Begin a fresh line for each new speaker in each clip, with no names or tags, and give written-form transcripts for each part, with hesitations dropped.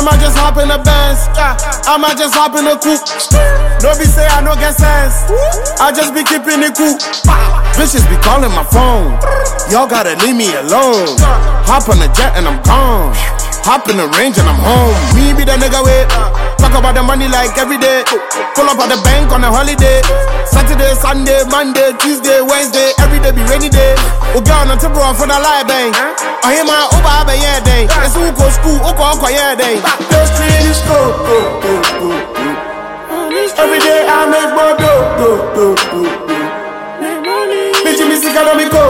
might just hop in the Benz, I might just hop in the coupe. No be say I no get sense, I just be keeping it cool. Bitches be calling my phone, y'all gotta leave me alone. Hop on the jet and I'm gone, hop in the range and I'm home. Me be the nigga with talk about the money like every day. Pull up at the bank on a holiday. Saturday, Sunday, Monday, Tuesday, Wednesday, every day be rainy day. Oh girl, no to bro for the live bang. I hear my over yeah day. It's who go school, okay yeah day. The street is go. Every day I make more go. Bitch, me sick of me go.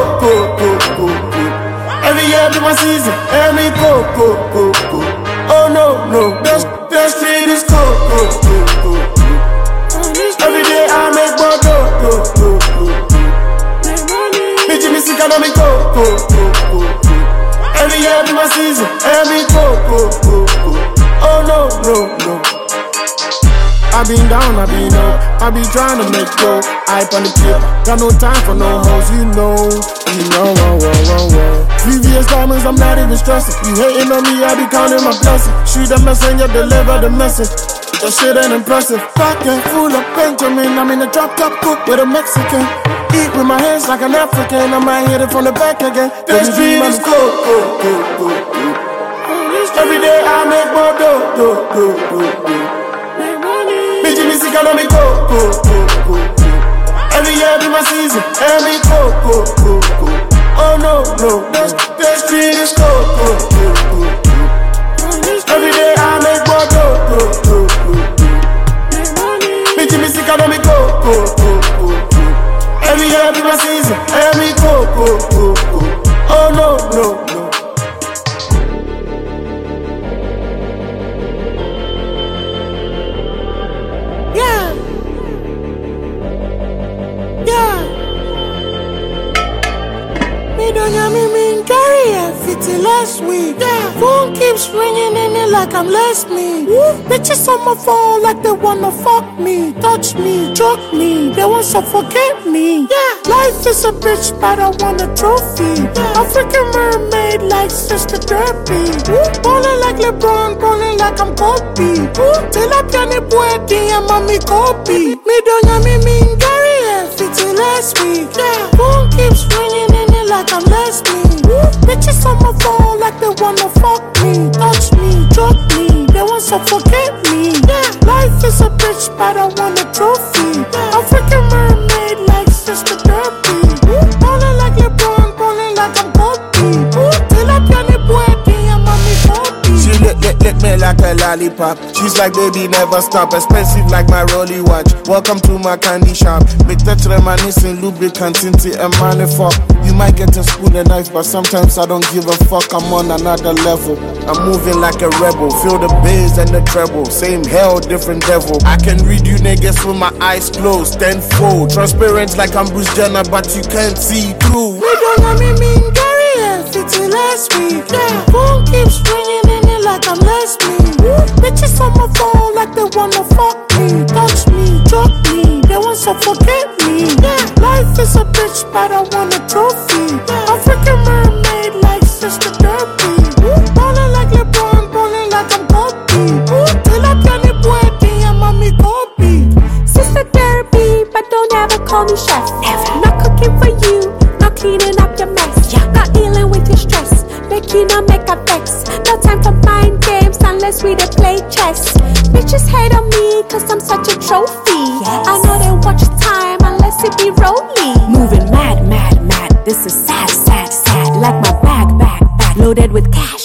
Every year be my season, every go. Oh no, the street is go. Every day I make more go. Bitch, me sick of me go. Every year be my season, every go. Oh no. I been down, I been up, I be trying to make go. Hype on the tip, got no time for no hoes, you know. Previous diamonds, I'm not even stressing. You hating on me, I be counting my blessings. Shoot the messenger, deliver the message. That shit ain't impressive. Pocket full of Benjamin, I'm in a drop top cook with a Mexican. Eat with my hands like an African, I might hit it from the back again. The street is cool. Every day I make more dough. Bitch, me sick of me go. Every year be my season, every go. Oh no, the street is go. Every day I make more dough. Bitch, me sick of me go. Every year be my season, every go. Oh no. Me carry a 50 last week. Phone keeps ringing in it like I'm less me. Bitches on my phone like they wanna fuck me, touch me, choke me, they want suffocate me. Life is a bitch, but I want a trophy. African mermaid like Sister Derby. Ballin' like LeBron, ballin' like I'm Kobe. Till I piano boy, and mommy Kobe. Me don't me carry a 50 last week. Phone keeps ringing in it like I'm less me. Bitches on my phone like they wanna fuck me, touch me, choke me, they want suffocate me. Life is a bitch, but I want a trophy. African mermaid like Sister Derby. Ballin' like LeBron, ballin' like I'm Kobe. Till I piano boy, and mommy Kobe. She lick me like a lollipop. She's like, baby, never stop. Expensive like my Rolly watch. Welcome to my candy shop. Make touch reminiscing, lubricant, tinty, and money fuck. You might get to school and nice, but sometimes I don't give a fuck. I'm on another level. I'm moving like a rebel. Feel the bass and the treble. Same hell, different devil. I can read you niggas with my eyes closed. Tenfold. Transparent like I'm Bruce Jenner, but you can't see through.
We don't know me carry a 50 last week. Phone keeps ringing in it like I'm less me. Bitches on my phone like they wanna fuck me, touch me, choke me, they want suffocate me. Life is a bitch, but I want a trophy. African mermaid like Sister Derby. Ballin' like LeBron, ballin' like I'm Kobe. Till I piano boy, and mommy Kobe.
Sister Derby, but don't ever call me chef. Not cooking for you, not cleaning up your mess. Not dealing with your stress, make you not make a vex. No time for mind games unless we dey play chess. Bitches hate on me cause I'm such a trophy. I know they watch time unless it be rolling.
Moving mad. This is sad. Like my bag loaded with cash.